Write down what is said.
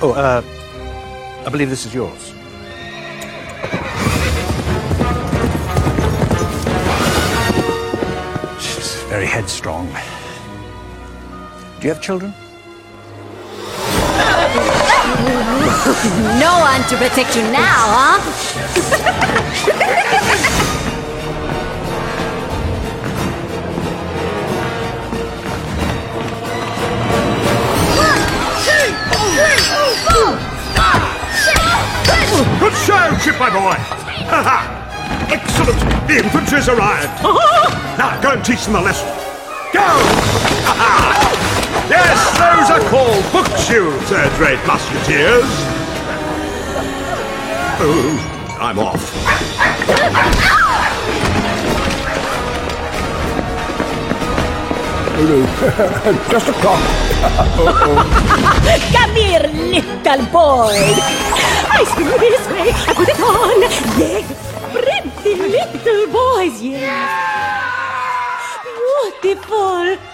I believe this is yours. She's very headstrong. Do you have children? No one to protect you now, huh? Good show, Chip, my boy! Ha-ha! Excellent! The infantry's arrived! Now, go and teach them a lesson! Go! Ha-ha! Yes, those are called book shoes, great musketeers! Oh, I'm off. Just a clock. Come here, little boy. I swing this way, I put it on. Yes, pretty little boys, yes. Beautiful.